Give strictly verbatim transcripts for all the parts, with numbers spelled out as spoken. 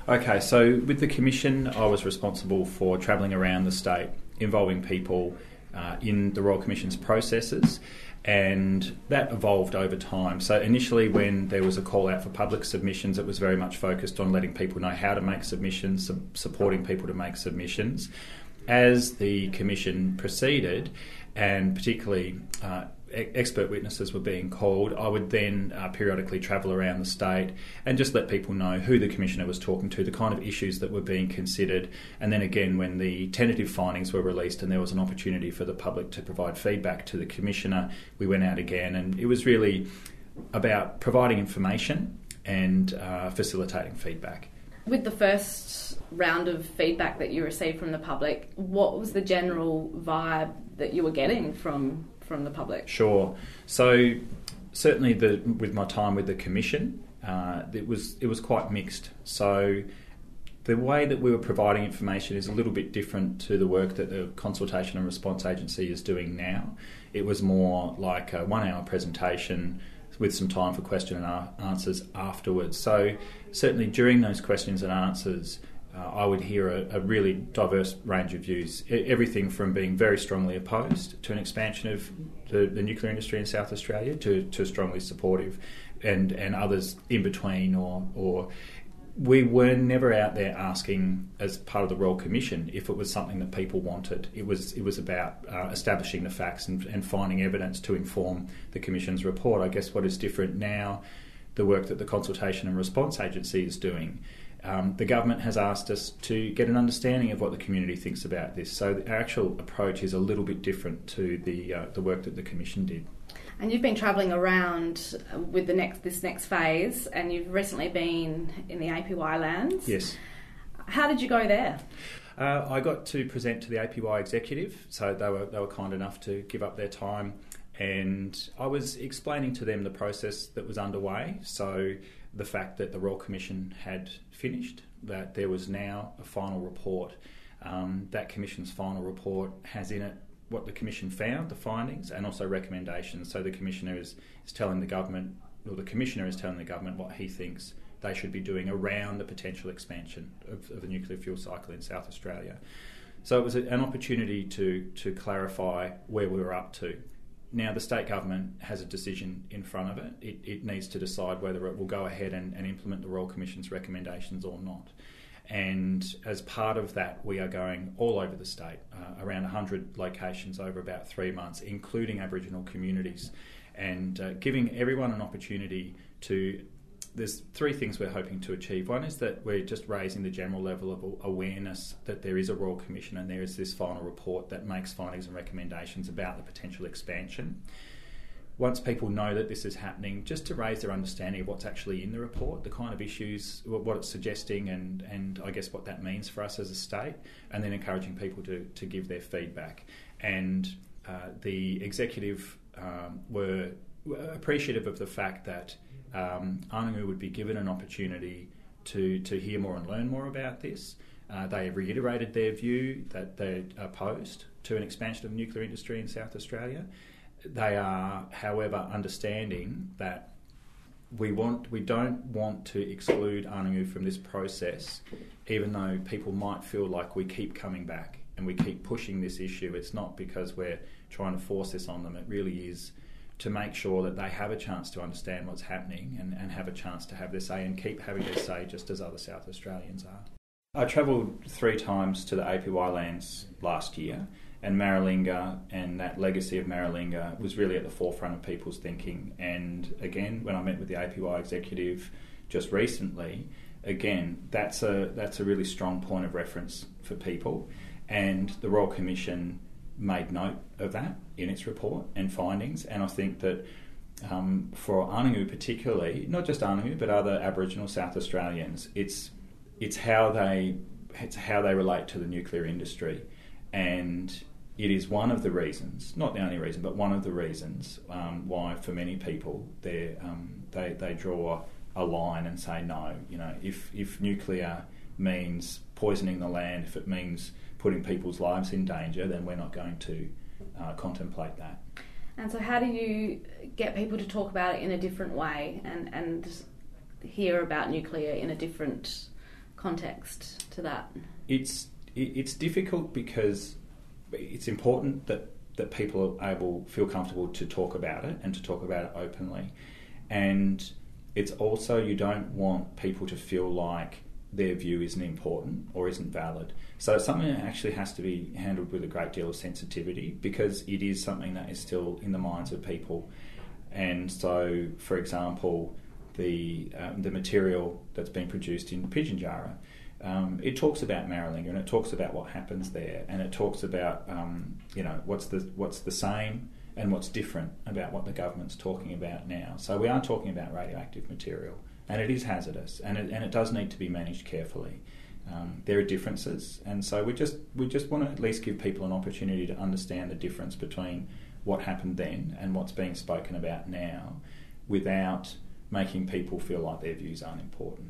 Okay, so with the Commission, I was responsible for travelling around the state, involving people uh, in the Royal Commission's processes, and that evolved over time. So initially, when there was a call out for public submissions, it was very much focused on letting people know how to make submissions, su- supporting people to make submissions. As the Commission proceeded, and particularly uh, expert witnesses were being called, I would then uh, periodically travel around the state and just let people know who the Commissioner was talking to, the kind of issues that were being considered. And then again, when the tentative findings were released and there was an opportunity for the public to provide feedback to the Commissioner, we went out again. And it was really about providing information and uh, facilitating feedback. With the first round of feedback that you received from the public, what was the general vibe that you were getting from from the public? Sure. So certainly the with my time with the Commission, uh, it was it was quite mixed. So the way that we were providing information is a little bit different to the work that the Consultation and Response Agency is doing now. It was more like a one-hour presentation with some time for question and answers afterwards. So certainly during those questions and answers, uh, I would hear a, a really diverse range of views, everything from being very strongly opposed to an expansion of the, the nuclear industry in South Australia to, to strongly supportive, and, and others in between. Or, or we were never out there asking, as part of the Royal Commission, if it was something that people wanted. It was it was about uh, establishing the facts and, and finding evidence to inform the Commission's report. I guess what is different now, the work that the Consultation and Response Agency is doing, um, the government has asked us to get an understanding of what the community thinks about this. So our actual approach is a little bit different to the uh, the work that the Commission did. And you've been travelling around with the next this next phase, and you've recently been in the A P Y lands. Yes. How did you go there? Uh, I got to present to the A P Y executive, so they were they were kind enough to give up their time, and I was explaining to them the process that was underway. So the fact that the Royal Commission had finished, that there was now a final report. Um, that Commission's final report has in it what the Commission found, the findings, and also recommendations. So the Commissioner is, is telling the government, or the Commissioner is telling the government what he thinks they should be doing around the potential expansion of, of the nuclear fuel cycle in South Australia. So it was a, an opportunity to, to clarify where we were up to. Now the state government has a decision in front of it. It, it needs to decide whether it will go ahead and, and implement the Royal Commission's recommendations or not. And as part of that, we are going all over the state, uh, around one hundred locations over about three months, including Aboriginal communities, and uh, giving everyone an opportunity to... There's three things we're hoping to achieve. One is that we're just raising the general level of awareness that there is a Royal Commission and there is this final report that makes findings and recommendations about the potential expansion. Once people know that this is happening, just to raise their understanding of what's actually in the report, the kind of issues, what it's suggesting, and, and I guess what that means for us as a state, and then encouraging people to, to give their feedback. And uh, the executive um, were appreciative of the fact that um, Anangu would be given an opportunity to, to hear more and learn more about this. Uh, they reiterated their view that they're opposed to an expansion of the nuclear industry in South Australia. They are, however, understanding that we want we don't want to exclude Anangu from this process, even though people might feel like we keep coming back and we keep pushing this issue. It's not because we're trying to force this on them. It really is to make sure that they have a chance to understand what's happening and, and have a chance to have their say and keep having their say just as other South Australians are. I travelled three times to the A P Y lands last year, and Maralinga and that legacy of Maralinga was really at the forefront of people's thinking. And again, when I met with the A P Y executive just recently, again, that's a that's a really strong point of reference for people. And the Royal Commission made note of that in its report and findings. And I think that um, for Anangu particularly, not just Anangu, but other Aboriginal South Australians, it's it's how they it's how they relate to the nuclear industry. And it is one of the reasons, not the only reason, but one of the reasons um, why for many people they um, they they draw a line and say no. You know, if if nuclear means poisoning the land, if it means putting people's lives in danger, then we're not going to uh, contemplate that. And so, how do you get people to talk about it in a different way and and hear about nuclear in a different context to that? It's it's difficult because it's important that, that people are able feel comfortable to talk about it and to talk about it openly, and it's also you don't want people to feel like their view isn't important or isn't valid. So it's something that actually has to be handled with a great deal of sensitivity, because it is something that is still in the minds of people. And so, for example, the um, the material that's been produced in Pitjantjatjara, um, it talks about Maralinga and it talks about what happens there, and it talks about um, you know what's the what's the same and what's different about what the government's talking about now. So we are talking about radioactive material, and it is hazardous, and it, and it does need to be managed carefully. Um, there are differences, and so we just we just want to at least give people an opportunity to understand the difference between what happened then and what's being spoken about now, without making people feel like their views aren't important.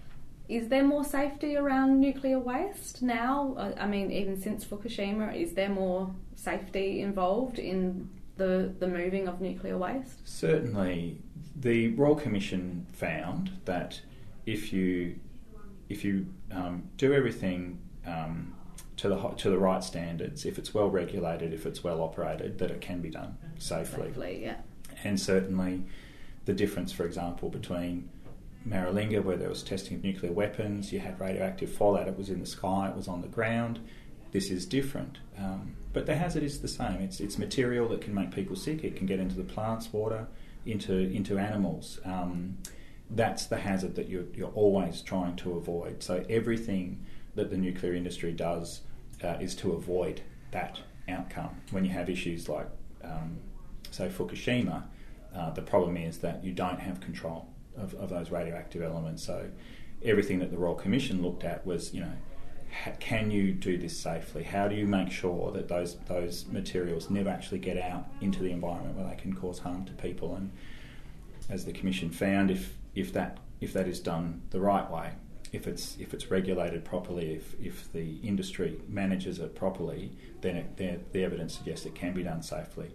Is there more safety around nuclear waste now? I mean, even since Fukushima, is there more safety involved in the, the moving of nuclear waste? Certainly. The Royal Commission found that if you if you um, do everything um, to the to the right standards, if it's well regulated, if it's well operated, that it can be done safely. Safely, yeah. And certainly the difference, for example, between Maralinga, where there was testing of nuclear weapons, you had radioactive fallout, it was in the sky, it was on the ground. This is different. Um, but the hazard is the same. It's it's material that can make people sick. It can get into the plants, water, into into animals. Um, that's the hazard that you're, you're always trying to avoid. So everything that the nuclear industry does uh, is to avoid that outcome. When you have issues like, um, say, Fukushima, uh, the problem is that you don't have control of, of those radioactive elements. So everything that the Royal Commission looked at was, you know, ha- can you do this safely? How do you make sure that those those materials never actually get out into the environment where they can cause harm to people? And as the Commission found, if if that if that is done the right way, if it's if it's regulated properly, if if the industry manages it properly, then it, the, the evidence suggests it can be done safely.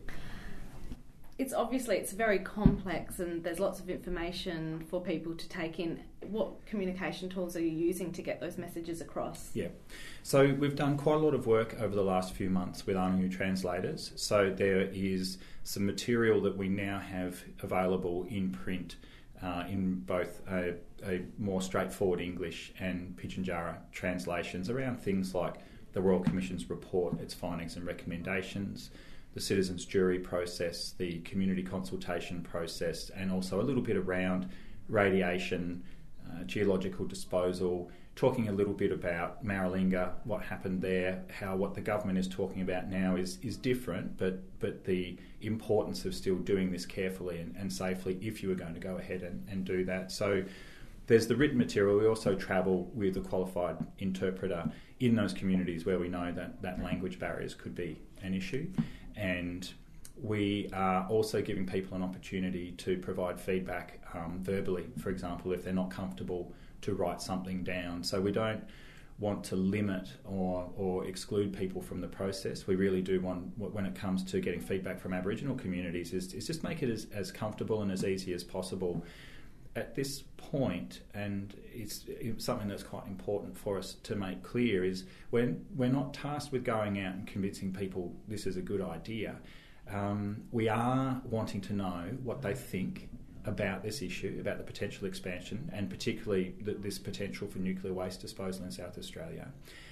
It's obviously it's very complex, and there's lots of information for people to take in. What communication tools are you using to get those messages across? Yeah, so we've done quite a lot of work over the last few months with our new translators. So there is some material that we now have available in print uh, in both a, a more straightforward English and Pitjantjatjara translations around things like the Royal Commission's report, its findings and recommendations, the citizens' jury process, the community consultation process, and also a little bit around radiation, uh, geological disposal, talking a little bit about Maralinga, what happened there, how what the government is talking about now is, is different, but, but the importance of still doing this carefully and, and safely if you were going to go ahead and, and do that. So there's the written material. We also travel with a qualified interpreter in those communities where we know that, that language barriers could be an issue. And we are also giving people an opportunity to provide feedback um, verbally, for example, if they're not comfortable to write something down. So we don't want to limit or, or exclude people from the process. We really do want, when it comes to getting feedback from Aboriginal communities, is, is just make it as, as comfortable and as easy as possible. At this point, and it's something that's quite important for us to make clear, is when we're not tasked with going out and convincing people this is a good idea. Um, we are wanting to know what they think about this issue, about the potential expansion, and particularly the, this potential for nuclear waste disposal in South Australia.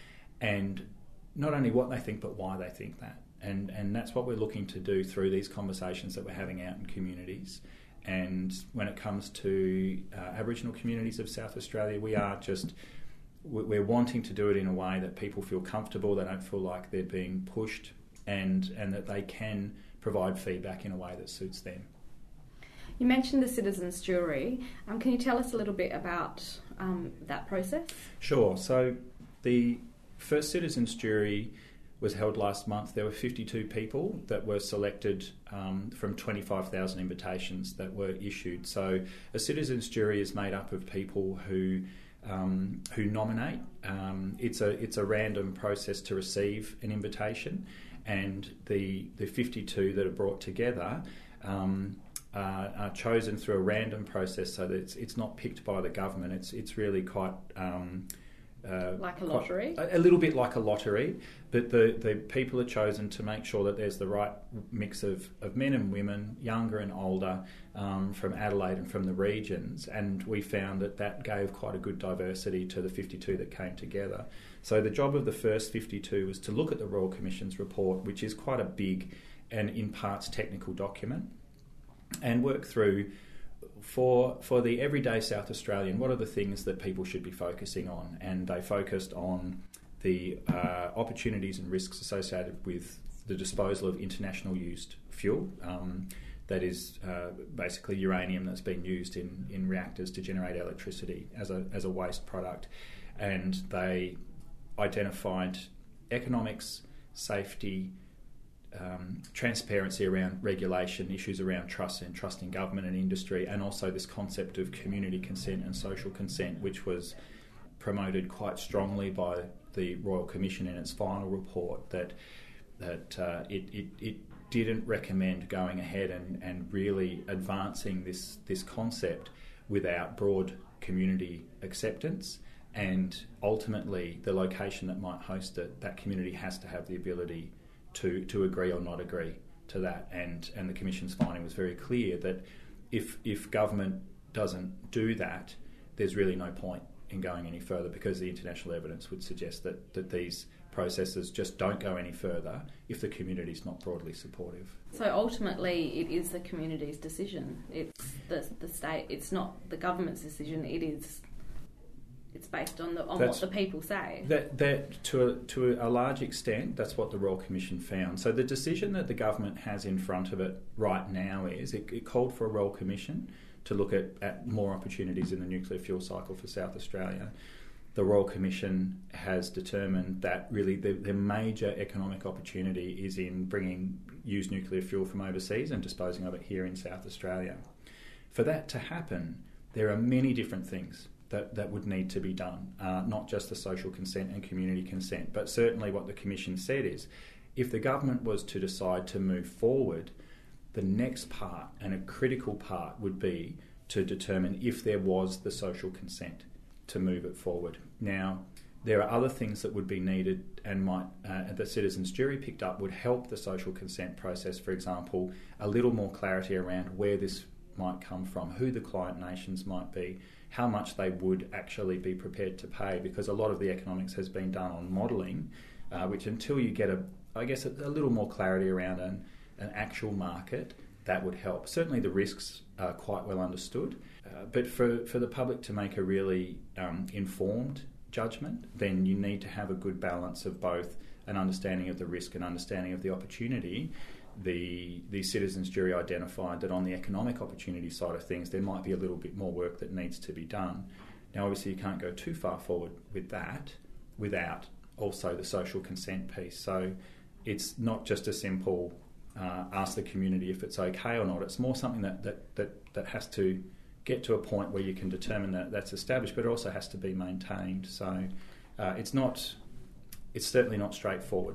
And not only what they think, but why they think that. And, and that's what we're looking to do through these conversations that we're having out in communities. And when it comes to uh, Aboriginal communities of South Australia, we are just, we're wanting to do it in a way that people feel comfortable, they don't feel like they're being pushed, and, and that they can provide feedback in a way that suits them. You mentioned the citizens' jury. Um, can you tell us a little bit about um, that process? Sure. So the first citizens' jury was held last month. There were fifty-two people that were selected um, from twenty-five thousand invitations that were issued. So a citizens' jury is made up of people who um, who nominate. Um, it's a it's a random process to receive an invitation, and the the fifty-two that are brought together um, uh, are chosen through a random process, so that it's it's not picked by the government. It's it's really quite Um, Uh, like a lottery? Quite, a, a little bit like a lottery, but the, the people are chosen to make sure that there's the right mix of, of men and women, younger and older, um, from Adelaide and from the regions, and we found that that gave quite a good diversity to the fifty-two that came together. So the job of the first fifty-two was to look at the Royal Commission's report, which is quite a big and in parts technical document, and work through For for the everyday South Australian, what are the things that people should be focusing on? And they focused on the uh, opportunities and risks associated with the disposal of international used fuel. Um, that is uh, basically uranium that's been used in, in reactors to generate electricity as a as a waste product. And they identified economics, safety, Um, transparency around regulation, issues around trust and trust in government and industry, and also this concept of community consent and social consent, which was promoted quite strongly by the Royal Commission in its final report, that that uh, it, it, it didn't recommend going ahead and, and really advancing this, this concept without broad community acceptance. And ultimately, the location that might host it, that community has to have the ability to to agree or not agree to that, and and the Commission's finding was very clear that if if government doesn't do that, there's really no point in going any further, because the international evidence would suggest that, that these processes just don't go any further if the community's not broadly supportive. So ultimately it is the community's decision. It's the the state, it's not the government's decision, it is It's based on the on that's, what the people say. That, that to a, to a large extent, that's what the Royal Commission found. So the decision that the government has in front of it right now is it, it called for a Royal Commission to look at, at more opportunities in the nuclear fuel cycle for South Australia. The Royal Commission has determined that really the, the major economic opportunity is in bringing used nuclear fuel from overseas and disposing of it here in South Australia. For that to happen, there are many different things that, that would need to be done, uh, not just the social consent and community consent, but certainly what the Commission said is, if the government was to decide to move forward, the next part, and a critical part, would be to determine if there was the social consent to move it forward. Now, there are other things that would be needed and might, uh, the Citizens' Jury picked up, would help the social consent process. For example, a little more clarity around where this might come from, who the client nations might be, how much they would actually be prepared to pay, because a lot of the economics has been done on modelling, uh, which until you get, a, I guess, a, a little more clarity around an, an actual market, that would help. Certainly the risks are quite well understood, uh, but for, for the public to make a really um, informed judgment, then you need to have a good balance of both an understanding of the risk and understanding of the opportunity. The, the Citizens' Jury identified that on the economic opportunity side of things, there might be a little bit more work that needs to be done. Now, obviously, you can't go too far forward with that without also the social consent piece. So it's not just a simple uh, ask the community if it's okay or not. It's more something that, that, that, that has to get to a point where you can determine that that's established, but it also has to be maintained. So uh, it's not, it's certainly not straightforward.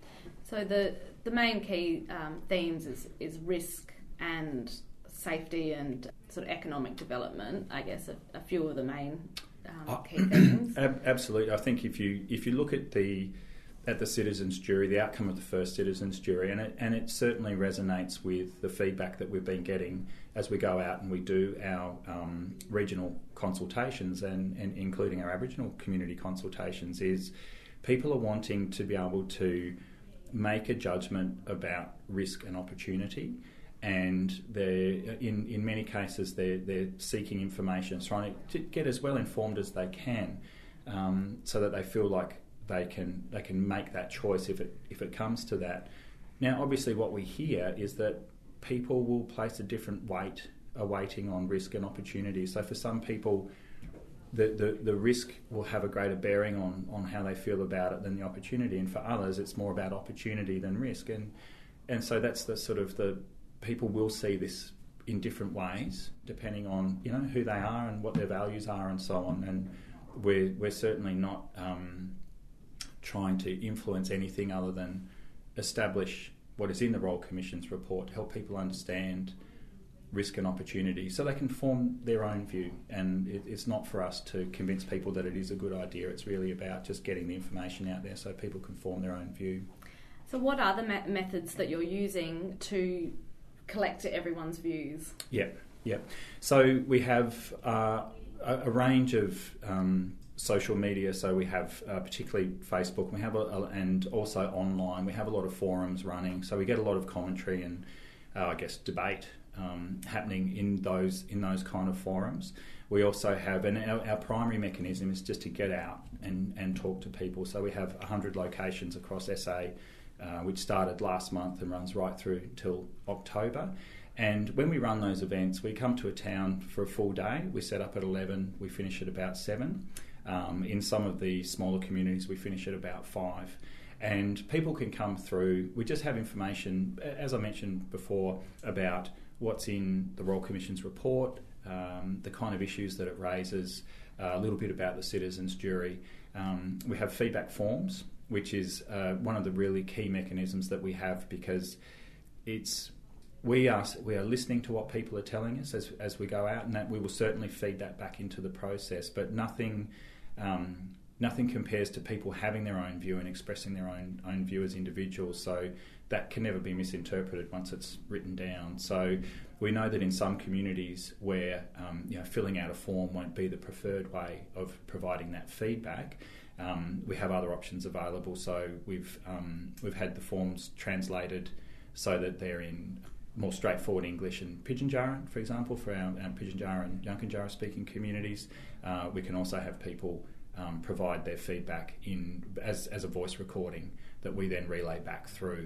So the the main key um, themes is, is risk and safety and sort of economic development. I guess a, a few of the main um, key themes. Absolutely. I think if you if you look at the at the Citizens' Jury, the outcome of the first Citizens' Jury, and it and it certainly resonates with the feedback that we've been getting as we go out and we do our um, regional consultations and, and including our Aboriginal community consultations, is people are wanting to be able to make a judgment about risk and opportunity, and they're in, in many cases they're, they're seeking information, trying to get as well informed as they can, um, so that they feel like they can they can make that choice if it if it comes to that. Now, obviously, what we hear is that people will place a different weight, a weighting on risk and opportunity. So for some people, The, the, the risk will have a greater bearing on, on how they feel about it than the opportunity, and for others it's more about opportunity than risk, and and so that's the sort of the people will see this in different ways depending on, you know, who they are and what their values are and so on. And we're we're certainly not um, trying to influence anything other than establish what is in the Royal Commission's report, help people understand risk and opportunity so they can form their own view. And it, it's not for us to convince people that it is a good idea. It's really about just getting the information out there so people can form their own view. So what are the me- methods that you're using to collect everyone's views? Yeah, yeah. So we have uh, a, a range of um, social media. So we have uh, particularly Facebook. We have a, a, and also online. We have a lot of forums running. So we get a lot of commentary and uh, I guess debate um, happening in those in those kind of forums. We also have, and our, our primary mechanism is just to get out and, and talk to people. So we have one hundred locations across S A. Uh, which started last month and runs right through till October. And when we run those events, we come to a town for a full day. We set up at eleven, we finish at about seven. Um, in some of the smaller communities, we finish at about five. And people can come through. We just have information, as I mentioned before, about what's in the Royal Commission's report, um, the kind of issues that it raises, uh, a little bit about the citizens' jury. Um, we have feedback forms, which is uh, one of the really key mechanisms that we have, because it's we are we are listening to what people are telling us as as we go out, and that we will certainly feed that back into the process. But nothing um, nothing compares to people having their own view and expressing their own own view as individuals. So that can never be misinterpreted once it's written down. So we know that in some communities where um, you know filling out a form won't be the preferred way of providing that feedback. Um, we have other options available, so we've um, we've had the forms translated so that they're in more straightforward English and Pidginjara, for example, for our, our Pidginjara and Yankunytjatjara speaking communities. Uh, we can also have people um, provide their feedback in as as a voice recording that we then relay back through.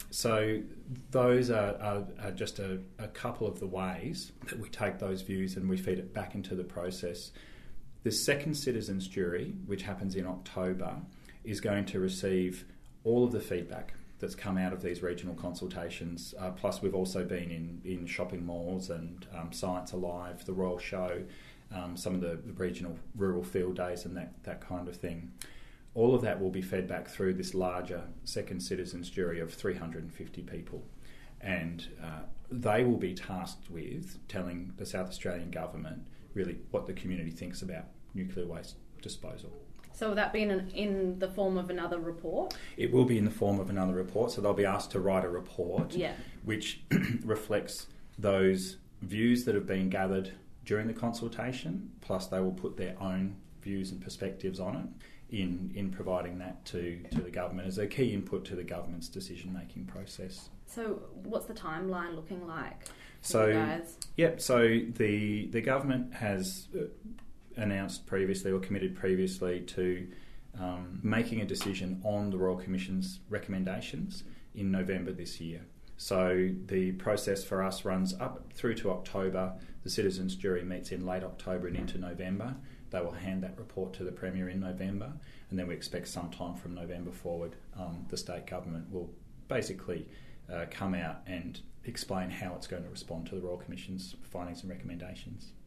So those are, are, are just a, a couple of the ways that we take those views and we feed it back into the process. The second citizens jury, which happens in October, is going to receive all of the feedback that's come out of these regional consultations. Uh, plus, we've also been in, in shopping malls and um, Science Alive, the Royal Show, um, some of the, the regional rural field days and that, that kind of thing. All of that will be fed back through this larger second citizens jury of three hundred fifty people. And uh, they will be tasked with telling the South Australian government really what the community thinks about nuclear waste disposal. So will that be in, an, in the form of another report? It will be in the form of another report. So they'll be asked to write a report yeah. which reflects those views that have been gathered during the consultation, plus they will put their own views and perspectives on it in, in providing that to, to the government as a key input to the government's decision-making process. So what's the timeline looking like for so, you guys? Yep, so the, the government has announced previously or committed previously to um, making a decision on the Royal Commission's recommendations in November this year. So the process for us runs up through to October. The citizens' jury meets in late October and into November. They will hand that report to the Premier in November, and then we expect sometime from November forward um, the state government will basically uh, come out and explain how it's going to respond to the Royal Commission's findings and recommendations.